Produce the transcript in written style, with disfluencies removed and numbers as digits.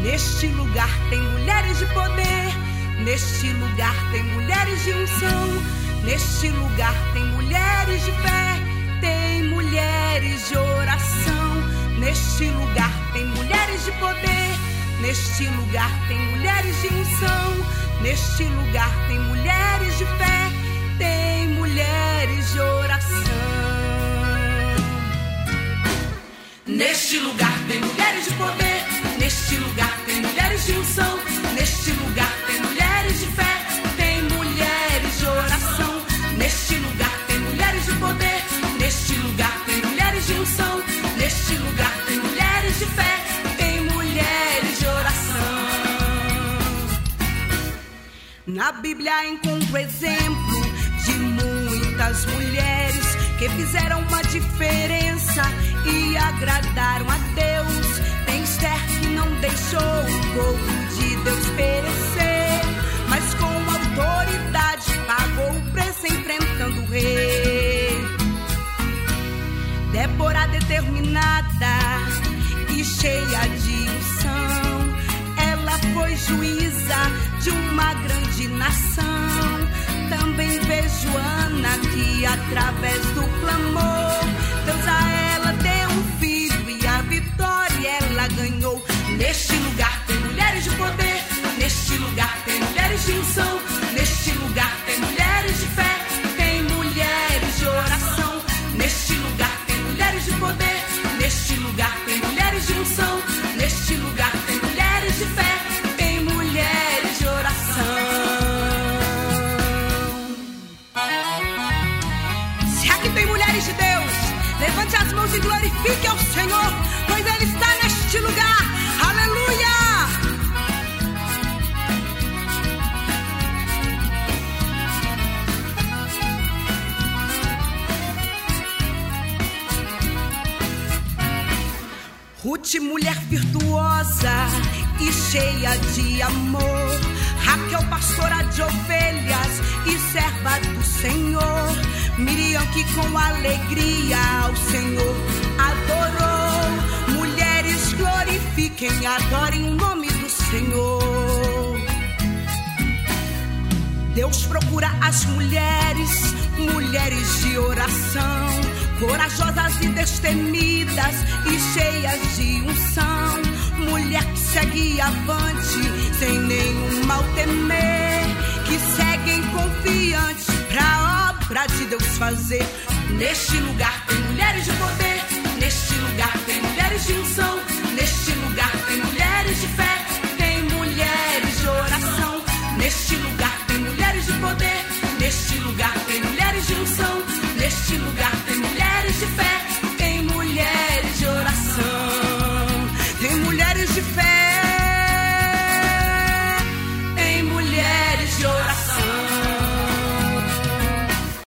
Neste lugar tem mulheres de poder, neste lugar tem mulheres de unção, neste lugar tem mulheres de fé, tem mulheres de oração. Neste lugar tem mulheres de poder, neste lugar tem mulheres de unção, neste lugar tem mulheres de fé, tem mulheres de oração. Neste lugar tem mulheres de poder, neste lugar tem mulheres de unção, neste lugar tem mulheres de fé, tem mulheres de oração. Neste lugar tem mulheres de poder, neste lugar tem mulheres de unção, neste lugar tem mulheres de fé, tem mulheres de oração. Na Bíblia encontro exemplo de muitas mulheres que fizeram uma diferença e agradaram a Deus. Tem Esther que não deixou o povo de Deus perecer, mas com autoridade pagou o preço enfrentando o rei. Débora determinada e cheia de unção, ela foi juíza de uma grande nação. Também vejo Ana que através do clamor, Deus a ela deu um filho e a vitória ela ganhou. Neste lugar tem mulheres de poder, neste lugar tem mulheres de unção, neste lugar tem mulheres de fé, tem mulheres de oração. Neste lugar tem mulheres de poder, neste lugar tem mulheres de unção, neste lugar tem mulheres de fé, tem mulheres de oração. Se aqui tem mulheres de Deus, levante as mãos e glorifique ao Senhor, pois Ele está neste lugar. Aleluia! Ruth, mulher virtuosa e cheia de amor. Raquel, pastora de ovelhas e serva do Senhor. Miriam, que com alegria ao Senhor adorou. Mulheres, glorifiquem, adorem o nome do Senhor. Deus procura as mulheres, mulheres de oração, corajosas e destemidas e cheias de unção. Mulher que segue avante, sem nenhum mal temer, que seguem confiantes pra obra de Deus fazer. Neste lugar tem mulheres de poder, neste lugar tem mulheres de unção, neste lugar tem mulheres de fé, tem mulheres de oração. Neste lugar tem mulheres de poder, neste lugar tem mulheres de unção, neste lugar